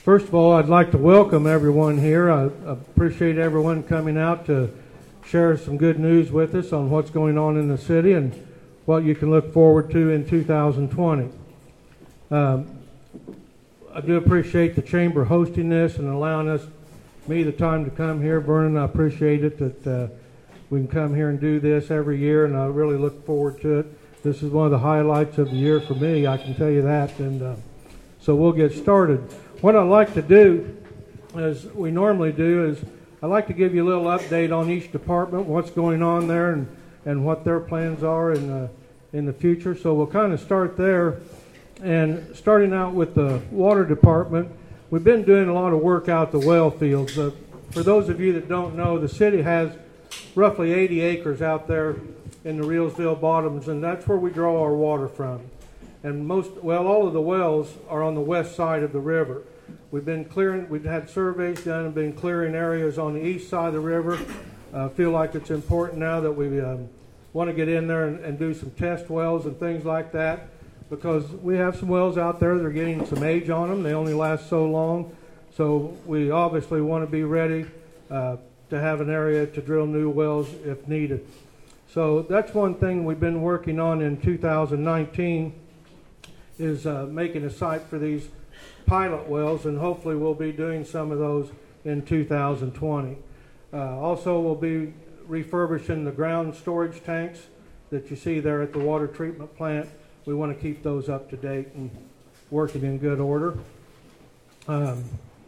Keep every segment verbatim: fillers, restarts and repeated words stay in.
First of all, I'd like to welcome everyone here. I, I appreciate everyone coming out to share some good news with us on what's going on in the city and what you can look forward to in two thousand twenty. Um, I do appreciate the Chamber hosting this and allowing us, me, the time to come here. Vernon, I appreciate it that uh, we can come here and do this every year, and I really look forward to it. This is one of the highlights of the year for me, I can tell you that. And uh, so we'll get started. What I like to do, as we normally do, is I like to give you a little update on each department, what's going on there, and, and what their plans are in the, in the future. So we'll kind of start there. And starting out with the water department, we've been doing a lot of work out the well fields. Uh, for those of you that don't know, the city has roughly eighty acres out there in the Reelsville bottoms, and that's where we draw our water from. And most, well, all of the wells are on the west side of the river. We've been clearing, we've had surveys done and been clearing areas on the east side of the river. I uh, feel like it's important now that we um, want to get in there and, and do some test wells and things like that, because we have some wells out there that are getting some age on them. They only last so long. So we obviously want to be ready uh, to have an area to drill new wells if needed. So that's one thing we've been working on in two thousand nineteen, is uh, making a site for these pilot wells, and hopefully we'll be doing some of those in two thousand twenty. Uh, also, we'll be refurbishing the ground storage tanks that you see there at the water treatment plant. We want to keep those up to date and working in good order. Um,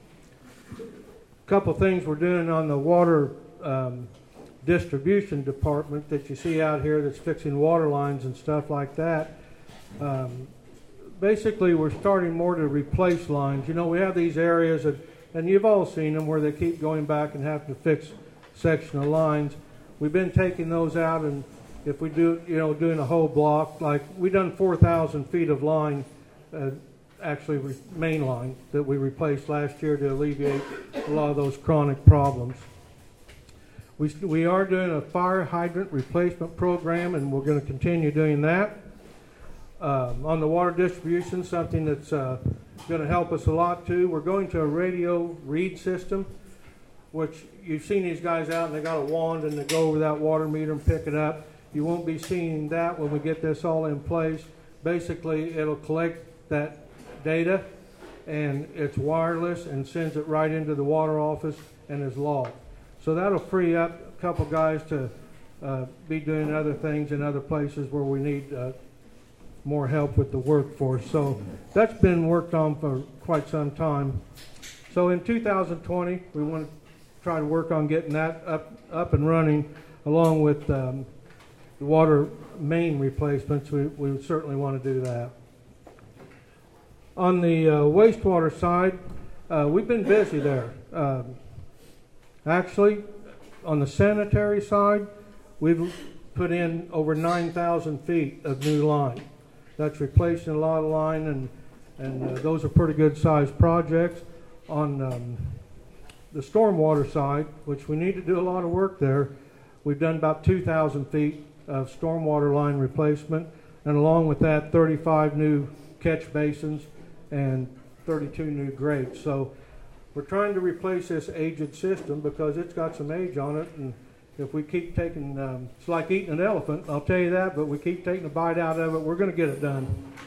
a couple things we're doing on the water um, distribution department that you see out here that's fixing water lines and stuff like that. Um, basically, we're starting more to replace lines. You know, we have these areas, that, and you've all seen them, where they keep going back and have to fix section of lines. We've been taking those out, and if we do, you know, doing a whole block, like we done four thousand feet of line, uh, actually re main line that we replaced last year to alleviate a lot of those chronic problems. We, we are doing a fire hydrant replacement program, and we're going to continue doing that. Um, on the water distribution, something that's uh, going to help us a lot too, we're going to a radio read system, which you've seen these guys out and they got a wand and they go over that water meter and pick it up. You won't be seeing that when we get this all in place. Basically, it'll collect that data, and it's wireless and sends it right into the water office and is logged. So that'll free up a couple guys to uh, be doing other things in other places where we need uh, more help with the workforce. So that's been worked on for quite some time. So in two thousand twenty, we want to try to work on getting that up, up and running, along with um, the water main replacements. We, we certainly want to do that. On the uh, wastewater side, uh, we've been busy there. Um, actually, on the sanitary side, we've put in over nine thousand feet of new line. That's replacing a lot of line, and, and uh, those are pretty good sized projects. On um, the stormwater side, which we need to do a lot of work there, we've done about two thousand feet of stormwater line replacement, and along with that, thirty-five new catch basins and thirty-two new grates. So we're trying to replace this aged system because it's got some age on it, and if we keep taking, um, it's like eating an elephant, I'll tell you that, but we keep taking a bite out of it, we're going to get it done.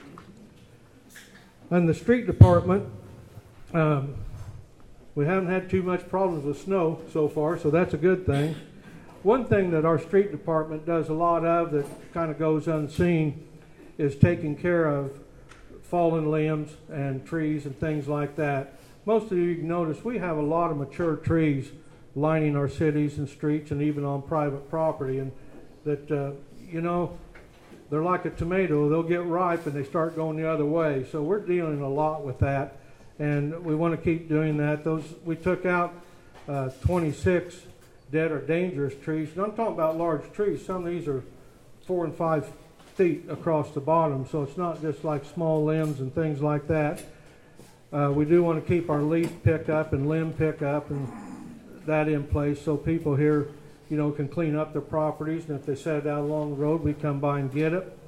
And the street department, um, we haven't had too much problems with snow so far, so that's a good thing. One thing that our street department does a lot of that kind of goes unseen is taking care of fallen limbs and trees and things like that. Most of you can notice we have a lot of mature trees lining our cities and streets and even on private property, and that, uh, you know, they're like a tomato. They'll get ripe and they start going the other way. So we're dealing a lot with that, and we want to keep doing that. Those, we took out uh, twenty-six dead or dangerous trees. And I'm talking about large trees. Some of these are four and five feet across the bottom, so it's not just like small limbs and things like that. Uh, we do want to keep our leaf pickup and limb pickup and that in place, so people here, you know, can clean up their properties, and if they set it out along the road, we come by and get it.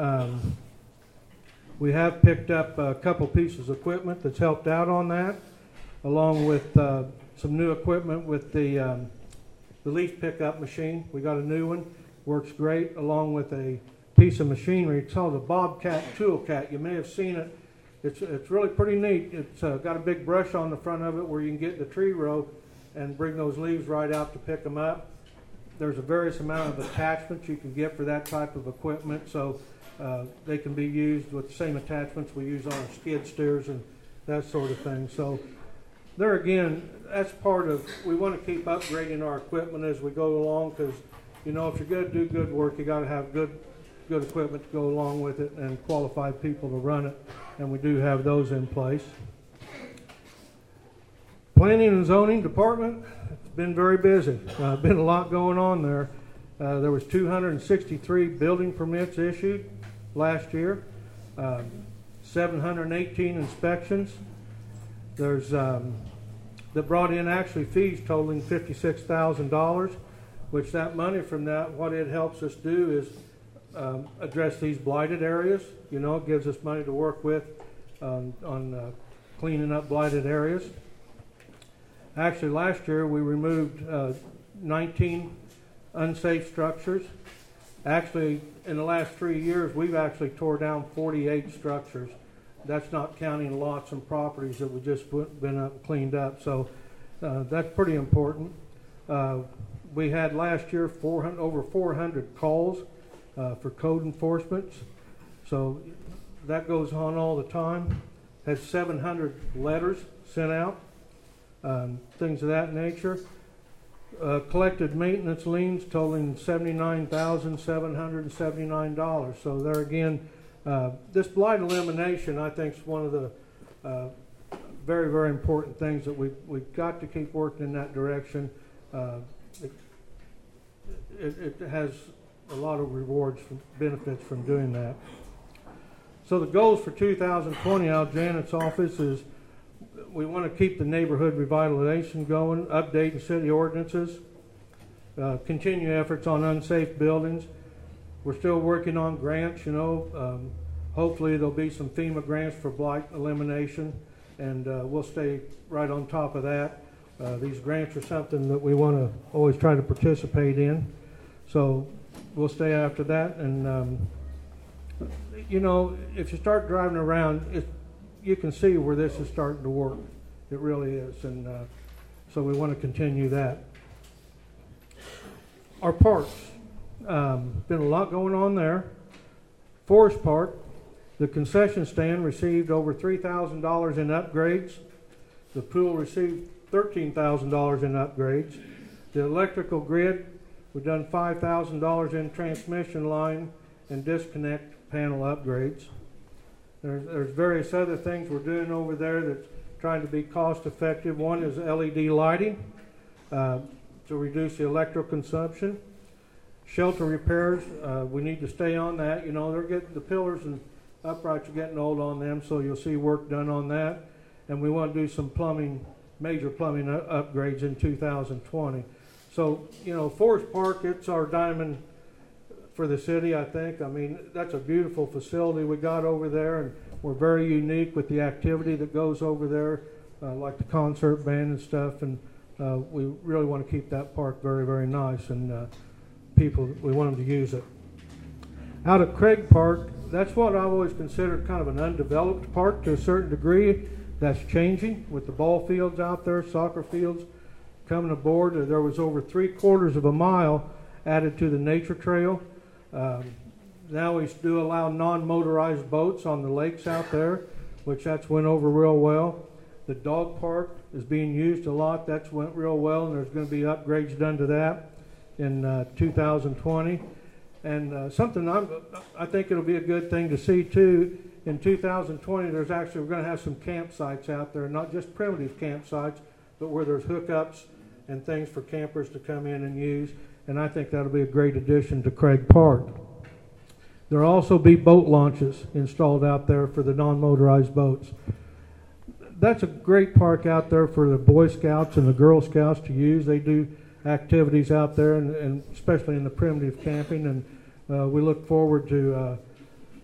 Um, we have picked up a couple pieces of equipment that's helped out on that. along with uh, some new equipment with the, um, the leaf pickup machine. We got a new one, works great, along with a piece of machinery. It's called a Bobcat Toolcat. You may have seen it. It's, it's really pretty neat. It's uh, got a big brush on the front of it where you can get in the tree row and bring those leaves right out to pick them up. There's a various amount of attachments you can get for that type of equipment, so uh, they can be used with the same attachments we use on our skid steers and that sort of thing. So there again, that's part of, we want to keep upgrading our equipment as we go along, because you know, if you're going to do good work, you got to have good good equipment to go along with it and qualified people to run it, and we do have those in place. Planning and Zoning Department, it's been very busy. Uh, been a lot going on there. Uh, there was two hundred sixty-three building permits issued last year, um, seven hundred eighteen inspections. There's um, that brought in actually fees totaling fifty-six thousand dollars, which that money from that, what it helps us do is um, address these blighted areas. You know, it gives us money to work with um, on uh, cleaning up blighted areas. Actually, last year we removed uh, nineteen unsafe structures. Actually, in the last three years, we've actually tore down forty-eight structures. That's not counting lots and properties that we just put, been up, cleaned up. So uh, that's pretty important. Uh, we had last year four hundred, over four hundred calls uh, for code enforcement. So that goes on all the time. Had seven hundred letters sent out. Um, things of that nature. Uh, collected maintenance liens totaling seventy-nine thousand seven hundred seventy-nine dollars. So there again, uh, this blight elimination, I think, is one of the uh, very, very important things that we, we've got to keep working in that direction. Uh, it, it, it has a lot of rewards, from, benefits from doing that. So the goals for two thousand twenty out of Janet's office is we want to keep the neighborhood revitalization going, updating city ordinances, uh, continue efforts on unsafe buildings. We're still working on grants, you know. Um, hopefully there'll be some FEMA grants for blight elimination, and uh, we'll stay right on top of that. Uh, these grants are something that we want to always try to participate in. So we'll stay after that. And, um, you know, if you start driving around, it's, you can see where this is starting to work. It really is, and uh, so we want to continue that. Our parks, um, been a lot going on there. Forest Park, the concession stand received over three thousand dollars in upgrades. The pool received thirteen thousand dollars in upgrades. The electrical grid, we've done five thousand dollars in transmission line and disconnect panel upgrades. There's, there's various other things we're doing over there that's trying to be cost effective. One is L E D lighting uh, to reduce the electrical consumption. Shelter repairs, uh, we need to stay on that. You know, they're getting the pillars and uprights are getting old on them, so you'll see work done on that. And we want to do some plumbing, major plumbing upgrades in two thousand twenty. So, you know, Forest Park, it's our diamond for the city, I think. I mean, that's a beautiful facility we got over there, and we're very unique with the activity that goes over there, uh, like the concert band and stuff, and uh, we really want to keep that park very, very nice, and uh, people, we want them to use it. Out at Craig Park, that's what I've always considered kind of an undeveloped park to a certain degree. That's changing with the ball fields out there, soccer fields coming aboard. There was over three quarters of a mile added to the nature trail. Um, now we do allow non-motorized boats on the lakes out there, which that's went over real well. The dog park is being used a lot. That's went real well, and there's going to be upgrades done to that in uh, two thousand twenty. And uh, something I'm, I think it'll be a good thing to see too. In two thousand twenty, there's actually, we're going to have some campsites out there, not just primitive campsites, but where there's hookups and things for campers to come in and use. And I think that'll be a great addition to Craig Park. There'll also be boat launches installed out there for the non-motorized boats. That's a great park out there for the Boy Scouts and the Girl Scouts to use. They do activities out there, and, and especially in the primitive camping. And uh, we look forward to uh,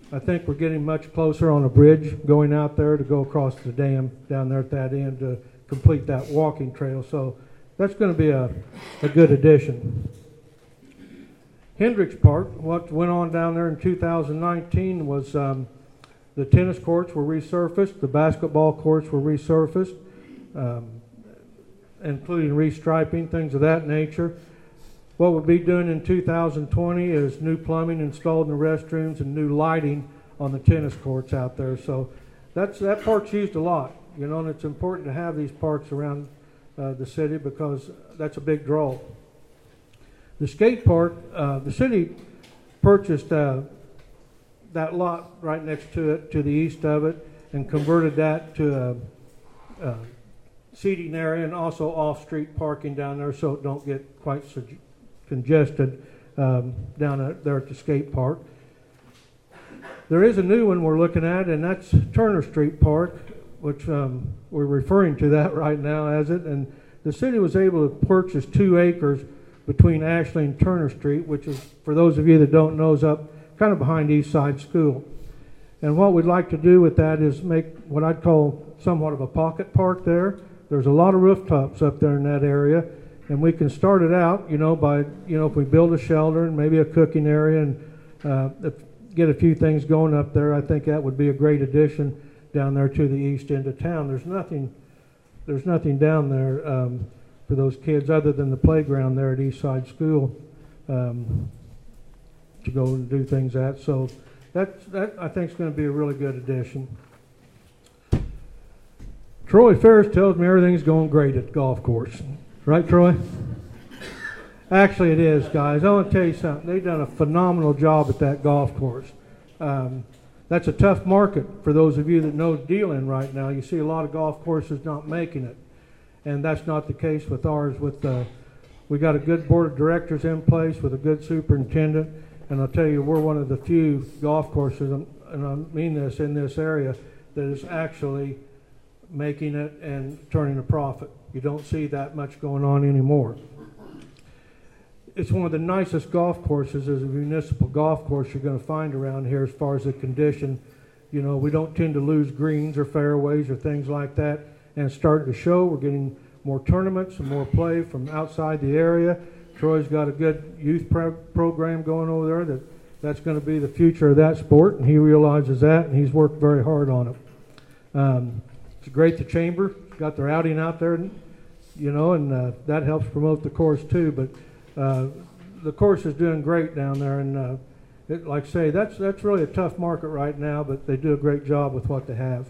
I think we're getting much closer on a bridge going out there to go across the dam down there at that end to complete that walking trail. So that's going to be a, a good addition. Hendricks Park, what went on down there in two thousand nineteen was um, the tennis courts were resurfaced, the basketball courts were resurfaced, um, including restriping, things of that nature. What we'll be doing in two thousand twenty is new plumbing installed in the restrooms and new lighting on the tennis courts out there. So that's that park's used a lot, you know, and it's important to have these parks around uh, the city because that's a big draw. The skate park, uh, the city purchased uh, that lot right next to it, to the east of it, and converted that to a, a seating area and also off-street parking down there so it don't get quite so congested um, down at, there at the skate park. There is a new one we're looking at, and that's Turner Street Park, which um, we're referring to that right now as it. And the city was able to purchase two acres between Ashley and Turner Street, which is, for those of you that don't know, is up kind of behind East Side School. And what we'd like to do with that is make what I'd call somewhat of a pocket park there. There's a lot of rooftops up there in that area, and we can start it out, you know, by, you know, if we build a shelter and maybe a cooking area and uh, if, get a few things going up there, I think that would be a great addition down there to the east end of town. There's nothing, there's nothing down there um, for those kids other than the playground there at East Side School um, to go and do things at. So that, that I think is going to be a really good addition. Troy Ferris tells me everything's going great at the golf course. Right, Troy? Actually, it is, guys. I want to tell you something. They've done a phenomenal job at that golf course. Um, that's a tough market for those of you that know dealing right now. You see a lot of golf courses not making it, and that's not the case with ours. With uh, we got a good board of directors in place with a good superintendent, and I'll tell you, we're one of the few golf courses, and I mean this, in this area that is actually making it and turning a profit. You don't see that much going on anymore. It's one of the nicest golf courses as a municipal golf course you're going to find around here as far as the condition. You know, we don't tend to lose greens or fairways or things like that, and it's starting to show. We're getting more tournaments and more play from outside the area. Troy's got a good youth pro program going over there that that's going to be the future of that sport, and he realizes that, and he's worked very hard on it. Um, it's great the chamber got their outing out there, you know, and uh, that helps promote the course too. But uh, the course is doing great down there, and uh, it, like I say, that's that's really a tough market right now, but they do a great job with what they have.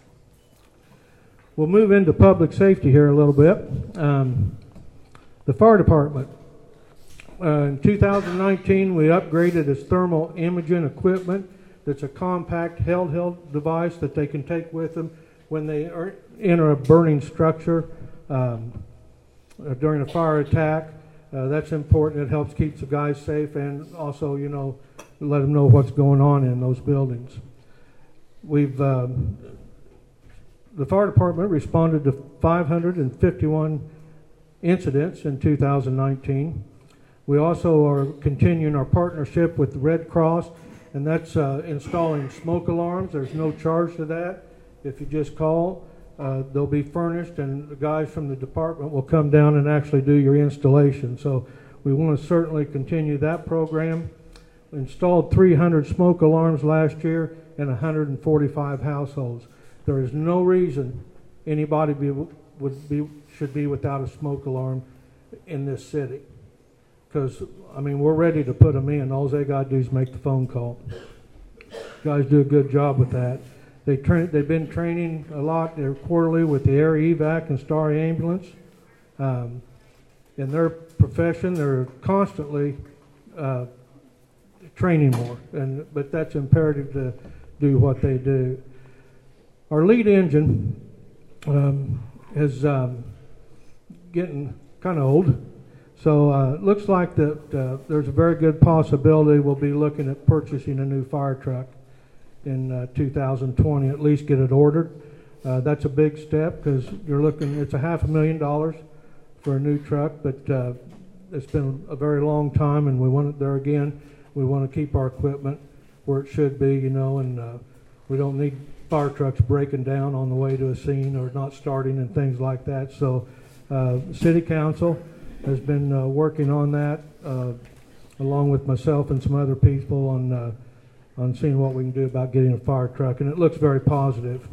We'll move into public safety here a little bit. Um, the fire department. Uh, in two thousand nineteen, we upgraded its thermal imaging equipment. That's a compact handheld device that they can take with them when they are enter a burning structure um, uh, during a fire attack. Uh, that's important. It helps keep the guys safe, and also, you know, let them know what's going on in those buildings. We've um, the fire department responded to five hundred fifty-one incidents in two thousand nineteen. We also are continuing our partnership with the Red Cross, and that's uh, installing smoke alarms. There's no charge to that. If you just call, uh, they'll be furnished, and the guys from the department will come down and actually do your installation. So we want to certainly continue that program. We installed three hundred smoke alarms last year in one hundred forty-five households. There is no reason anybody be, would be should be without a smoke alarm in this city. Because, I mean, we're ready to put them in. All they got to do is make the phone call. Guys do a good job with that. They train, they've been training a lot. They're quarterly with the Air Evac and Star Ambulance. Um, in their profession, they're constantly uh, training more, and but that's imperative to do what they do. Our lead engine um, is um, getting kind of old. So uh, it looks like that uh, there's a very good possibility we'll be looking at purchasing a new fire truck in uh, two thousand twenty, at least get it ordered. Uh, that's a big step because you're looking, it's a half a million dollars for a new truck, but uh, it's been a very long time, and we want it there again. We want to keep our equipment where it should be, you know, and uh, we don't need fire trucks breaking down on the way to a scene or not starting and things like that. So uh, City Council has been uh, working on that uh, along with myself and some other people on uh, on seeing what we can do about getting a fire truck, and it looks very positive.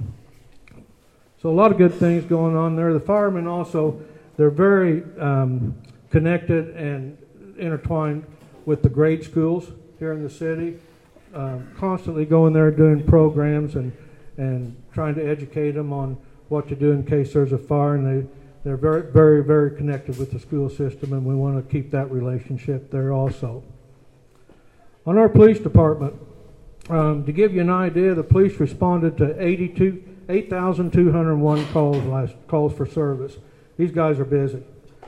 So a lot of good things going on there. The firemen also, they're very um, connected and intertwined with the grade schools here in the city, um, constantly going there doing programs and and trying to educate them on what to do in case there's a fire, and they, they're very, very, very connected with the school system, and we want to keep that relationship there also. On our police department, um, to give you an idea, the police responded to eight thousand two hundred one calls last calls for service. These guys are busy.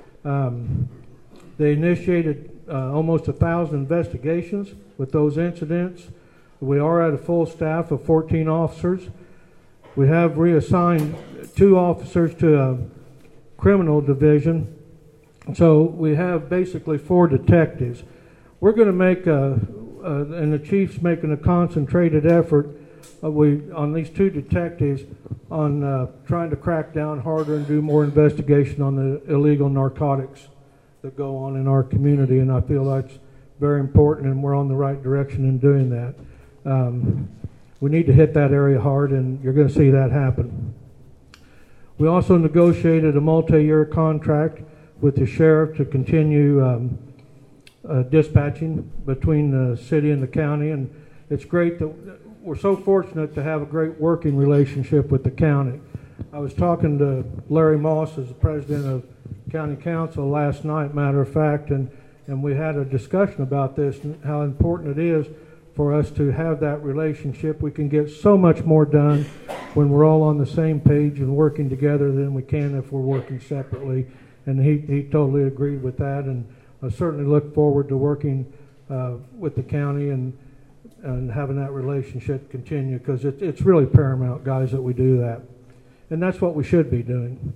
Um, they initiated uh, almost a thousand investigations with those incidents. We are at a full staff of fourteen officers. We have reassigned two officers to a criminal division. So we have basically four detectives. We're going to make, a, a, and the chief's making a concentrated effort uh, we on these two detectives on uh, trying to crack down harder and do more investigation on the illegal narcotics that go on in our community. And I feel that's very important, and we're on the right direction in doing that. Um, we need to hit that area hard, and you're going to see that happen. We also negotiated a multi-year contract with the sheriff to continue um, uh, dispatching between the city and the county, and it's great that we're so fortunate to have a great working relationship with the county. I was talking to Larry Moss, as the president of county council, last night, matter of fact, and, and we had a discussion about this and how important it is for us to have that relationship. We can get so much more done when we're all on the same page and working together than we can if we're working separately. And he, he totally agreed with that, and I certainly look forward to working uh, with the county and and having that relationship continue, because it, it's really paramount, guys, that we do that. And that's what we should be doing.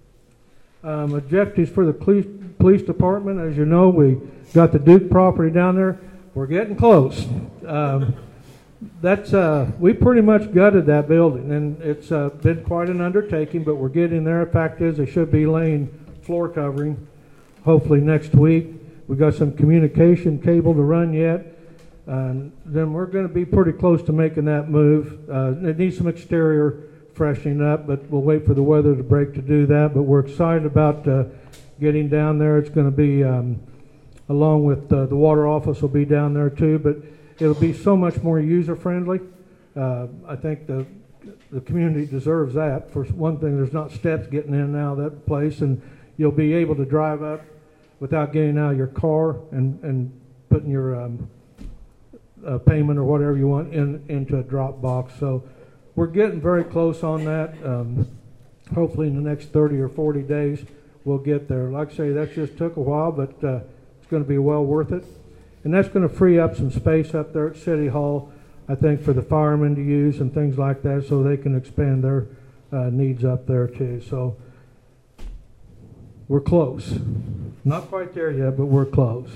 Um, objectives for the police, police department, as you know, we got the Duke property down there. We're getting close. Um, that's uh, we pretty much gutted that building, and it's uh, been quite an undertaking, but we're getting there. The fact is, they should be laying floor covering hopefully next week. We've got some communication cable to run yet, and then we're going to be pretty close to making that move. Uh, it needs some exterior freshening up, but we'll wait for the weather to break to do that. But we're excited about uh, getting down there. It's going to be um, along with uh, the water office will be down there too, but it'll be so much more user-friendly. Uh, I think the the community deserves that. For one thing, there's not steps getting in and out of that place, and you'll be able to drive up without getting out of your car and, and putting your um, uh, payment or whatever you want in into a drop box. So we're getting very close on that. Um, hopefully in the next thirty or forty days, we'll get there. Like I say, that just took a while, but uh, it's going to be well worth it. And that's going to free up some space up there at City Hall, I think, for the firemen to use and things like that, so they can expand their uh, needs up there too. So we're close. Not quite there yet, but we're close.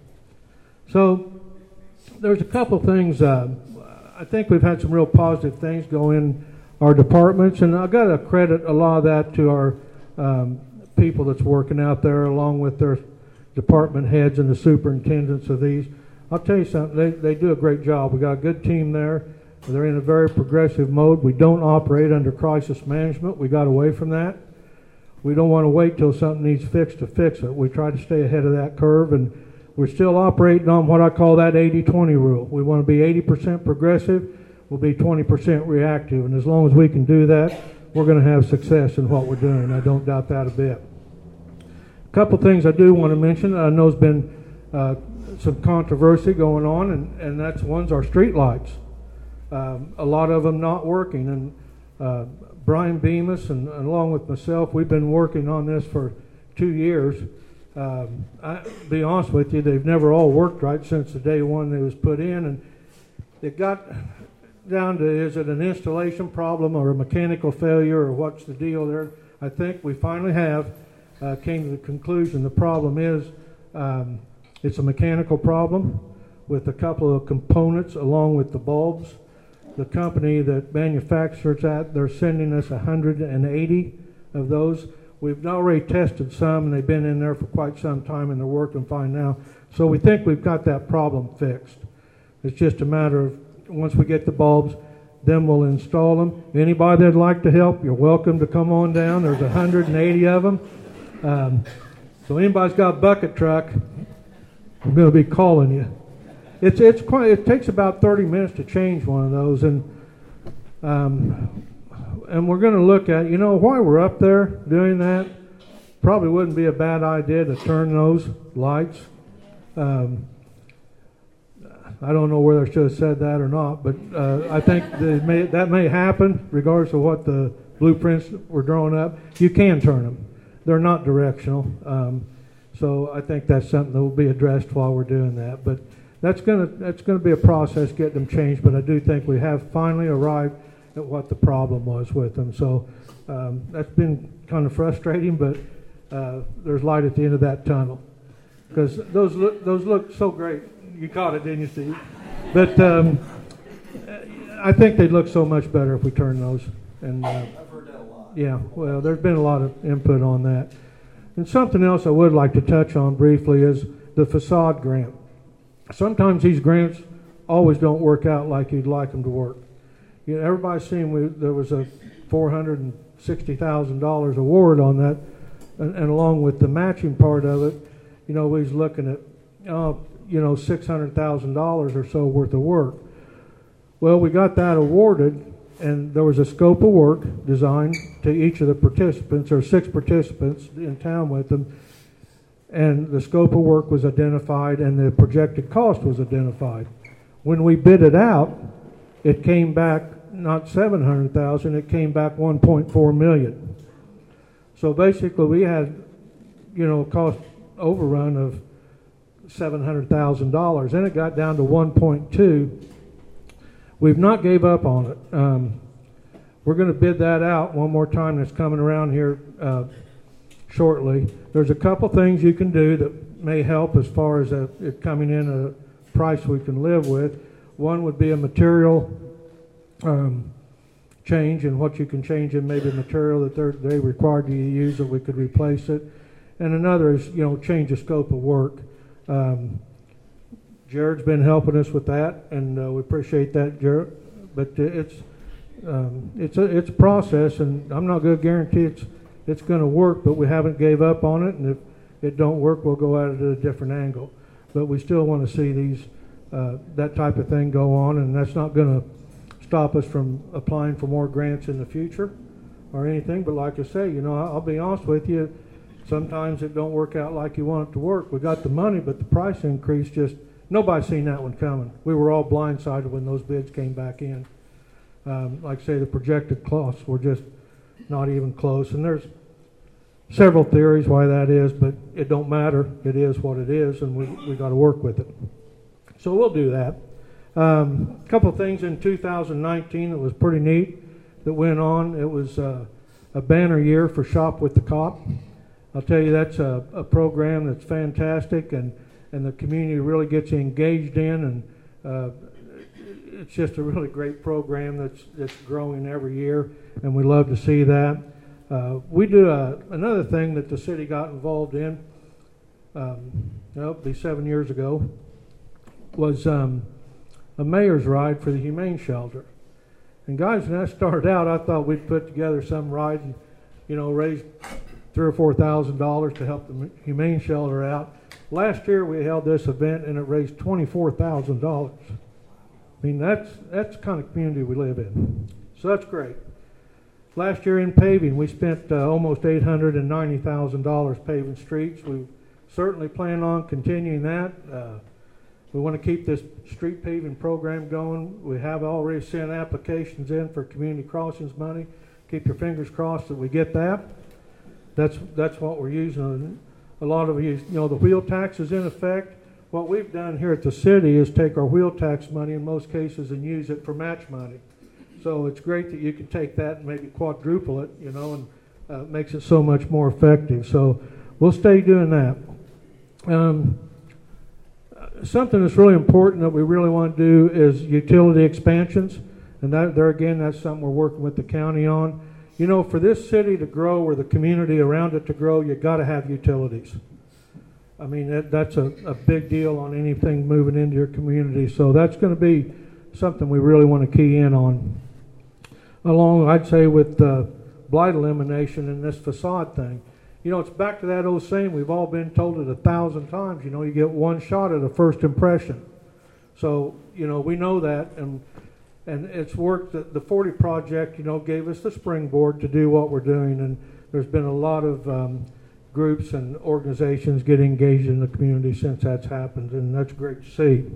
So there's a couple things. Uh, I think we've had some real positive things go in our departments, and I've got to credit a lot of that to our um, people that's working out there, along with their department heads and the superintendents of these. I'll tell you something, they, they do a great job. We got a good team there. They're in a very progressive mode. We don't operate under crisis management. We got away from that. We don't want to wait till something needs fixed to fix it. We try to stay ahead of that curve, and we're still operating on what I call that eighty twenty rule. We want to be eighty percent progressive, we'll be twenty percent reactive, and as long as we can do that, we're going to have success in what we're doing. I don't doubt that a bit. A couple things I do want to mention. I know there's been uh, some controversy going on, and, and that's one's our street lights. Um, a lot of them not working, and uh, Brian Bemis and, and along with myself, we've been working on this for two years. Um, I be honest with you, they've never all worked right since the day one they was put in, and it got down to, is it an installation problem or a mechanical failure, or what's the deal there? I think we finally have uh, came to the conclusion the problem is um, it's a mechanical problem. with a couple of components along with the bulbs. The company that manufactures that, they're sending us one hundred eighty of those. We've already tested some, and they've been in there for quite some time, and they're working fine now. So we think we've got that problem fixed. It's just a matter of, once we get the bulbs, then we'll install them. Anybody that'd like to help, you're welcome to come on down. There's one hundred eighty of them. Um, so anybody's got a bucket truck, I'm going to be calling you. It's it's quite. It takes about thirty minutes to change one of those, and um, and we're going to look at, you know, while we're up there doing that, probably wouldn't be a bad idea to turn those lights. Um, I don't know whether I should have said that or not, but uh, I think that may, that may happen regardless of what the blueprints were drawing up. You can turn them; they're not directional, um, so I think that's something that will be addressed while we're doing that, but. That's gonna that's gonna be a process getting them changed, but I do think we have finally arrived at what the problem was with them. So um, that's been kind of frustrating, but uh, there's light at the end of that tunnel because those look, those look so great. You caught it, didn't you, Steve? But um, I think they'd look so much better if we turn those. And uh, I've heard that a lot. Yeah, well, there's been a lot of input on that. And something else I would like to touch on briefly is the facade grant. Sometimes these grants always don't work out like you'd like them to work. You know, everybody's seen we, there was a four hundred sixty thousand dollars award on that, and, and along with the matching part of it, you know, we was looking at, oh, you know, six hundred thousand dollars or so worth of work. Well, we got that awarded, and there was a scope of work designed to each of the participants, or six participants in town with them, and the scope of work was identified and the projected cost was identified. When we bid it out, it came back not seven hundred thousand dollars, it came back one point four million dollars. So basically we had, you know, cost overrun of seven hundred thousand dollars. Then it got down to one point two. We've not gave up on it. Um, we're going to bid that out one more time. That's coming around here uh, shortly. There's a couple things you can do that may help as far as a, it coming in a price we can live with. One would be a material um, change, and what you can change in maybe material that they're, they required you to use, or we could replace it. And another is, you know, change the scope of work. Um, Jared's been helping us with that, and uh, we appreciate that, Jared. But uh, it's um, it's a it's a process, and I'm not going to guarantee it's it's going to work, but we haven't gave up on it. And if it don't work, we'll go at it at a different angle. But we still want to see these uh, that type of thing go on, and that's not going to stop us from applying for more grants in the future or anything. But like I say, you know, I'll be honest with you. Sometimes it don't work out like you want it to work. We got the money, but the price increase just. Nobody's seen that one coming. We were all blindsided when those bids came back in. Um, like I say, the projected costs were just not even close. And there's several theories why that is, but it don't matter. It is what it is, and we we got to work with it. So we'll do that. Um, a couple of things in two thousand nineteen that was pretty neat that went on. It was uh, a banner year for Shop with the Cop. I'll tell you, that's a, a program that's fantastic, and and the community really gets engaged in, and uh, it's just a really great program that's that's growing every year, and we love to see that. Uh, we do a, another thing that the city got involved in, um, it'll be seven years ago, was um, a mayor's ride for the Humane Shelter. And guys, when that started out, I thought we'd put together some ride and, you know, raise three or four thousand dollars to help the Humane Shelter out. Last year we held this event and it raised twenty-four thousand dollars. I mean, that's that's the kind of community we live in. So that's great. Last year in paving, we spent uh, almost eight hundred ninety thousand dollars paving streets. We certainly plan on continuing that. Uh, we want to keep this street paving program going. We have already sent applications in for community crossings money. Keep your fingers crossed that we get that. That's that's what we're using. A lot of you, you know, the wheel tax is in effect. What we've done here at the city is take our wheel tax money in most cases and use it for match money. So it's great that you can take that and maybe quadruple it, you know, and uh, makes it so much more effective. So we'll stay doing that. Um, something that's really important that we really want to do is utility expansions. And that, there again, that's something we're working with the county on. You know, for this city to grow or the community around it to grow, you got to have utilities. I mean, that, that's a, a big deal on anything moving into your community. So that's going to be something we really want to key in on. Along, I'd say, with uh, blight elimination and this facade thing. You know, it's back to that old saying, we've all been told it a thousand times, you know, you get one shot at a first impression. So, you know, we know that, and and it's worked. The, the forty project, you know, gave us the springboard to do what we're doing, and there's been a lot of um, groups and organizations get engaged in the community since that's happened, and that's great to see.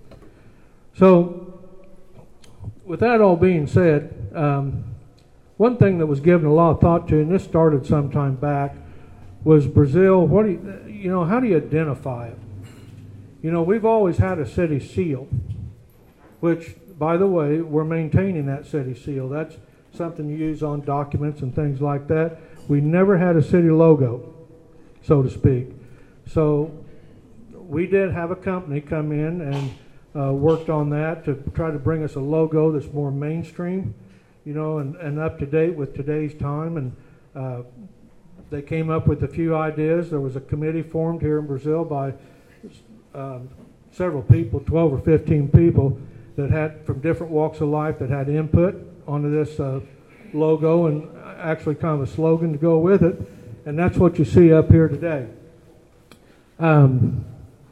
So, with that all being said, um, one thing that was given a lot of thought to, and this started some time back, was Brazil. What do you, you know, how do you identify it? You know, we've always had a city seal, which, by the way, we're maintaining that city seal. That's something you use on documents and things like that. We never had a city logo, so to speak. So we did have a company come in and uh, worked on that to try to bring us a logo that's more mainstream, you know, and, and up to date with today's time. And uh, they came up with a few ideas. There was a committee formed here in Brazil by um, several people, twelve or fifteen people, that had from different walks of life that had input onto this uh, logo and actually kind of a slogan to go with it. And that's what you see up here today. Um,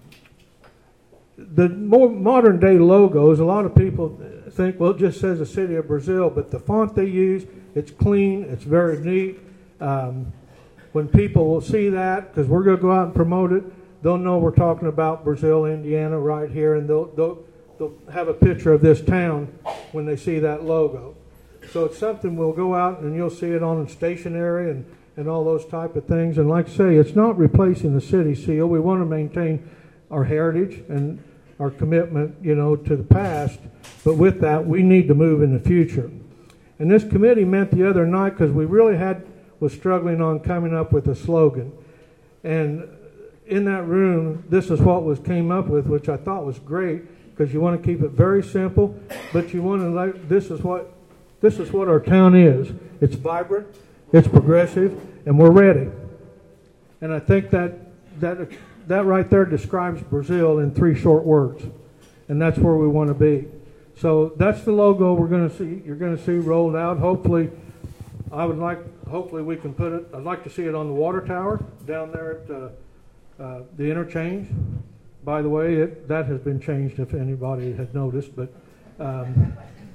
the more modern day logos, a lot of people think, well, it just says the city of Brazil, but the font they use, it's clean, it's very neat. Um, when people will see that, because we're going to go out and promote it, they'll know we're talking about Brazil, Indiana right here, and they'll, they'll, they'll have a picture of this town when they see that logo. So it's something we'll go out and you'll see it on stationery and, and all those type of things. And like I say, it's not replacing the city seal. We want to maintain our heritage and our commitment, you know, to the past. But with that, we need to move in the future. And this committee met the other night because we really had was struggling on coming up with a slogan. And in that room, this is what was came up with, which I thought was great, because you want to keep it very simple, but you want to like this is what this is what our town is. It's vibrant, it's progressive, and we're ready. And I think that that that right there describes Brazil in three short words, and that's where we want to be. So that's the logo we're going to see. You're going to see rolled out. Hopefully, I would like. Hopefully, we can put it. I'd like to see it on the water tower down there at uh, uh, the interchange. By the way, it, that has been changed. If anybody had noticed, but um,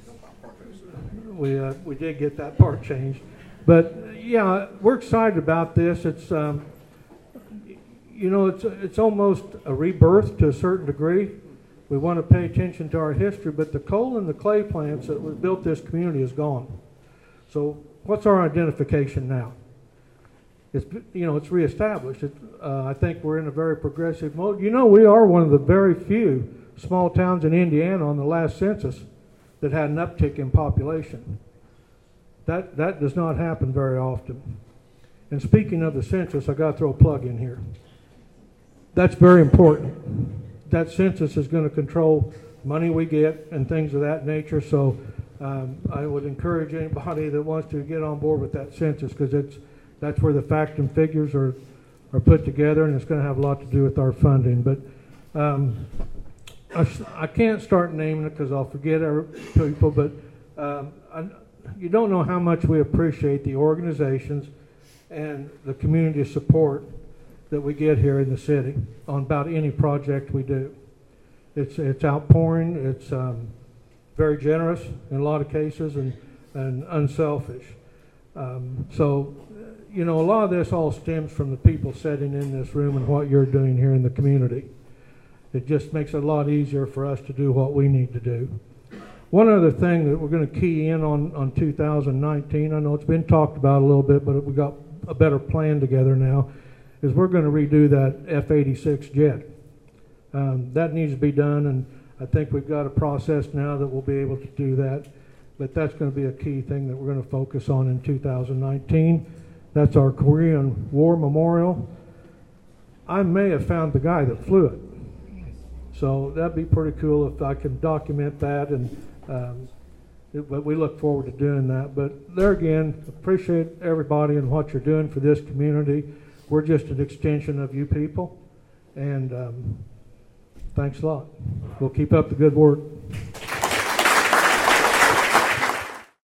we uh, we did get that part changed. But yeah, we're excited about this. It's um, you know, it's it's almost a rebirth to a certain degree. We want to pay attention to our history, but the coal and the clay plants that was built this community is gone. So what's our identification now? It's, you know, it's reestablished. It, uh, I think we're in a very progressive mode. You know, we are one of the very few small towns in Indiana on the last census that had an uptick in population. That, that does not happen very often. And speaking of the census, I got to throw a plug in here. That's very important. That census is going to control money we get and things of that nature. So um, I would encourage anybody that wants to get on board with that census, because it's that's where the facts and figures are are put together, and it's going to have a lot to do with our funding. But um, I, I can't start naming it because I'll forget our people. But um, I, you don't know how much we appreciate the organizations and the community support that we get here in the city on about any project we do. It's it's outpouring, it's um, very generous in a lot of cases, and, and unselfish. Um, so, you know, a lot of this all stems from the people sitting in this room and what you're doing here in the community. It just makes it a lot easier for us to do what we need to do. One other thing that we're going to key in on on two thousand nineteen, I know it's been talked about a little bit, but we got a better plan together now, is we're going to redo that F eighty-six jet. Um, that needs to be done, and I think we've got a process now that we'll be able to do that. But that's going to be a key thing that we're going to focus on in two thousand nineteen. That's our Korean War Memorial. I may have found the guy that flew it. So that'd be pretty cool if I can document that, and um, it, but we look forward to doing that. But there again, appreciate everybody and what you're doing for this community. We're just an extension of you people, and um, thanks a lot. We'll keep up the good work.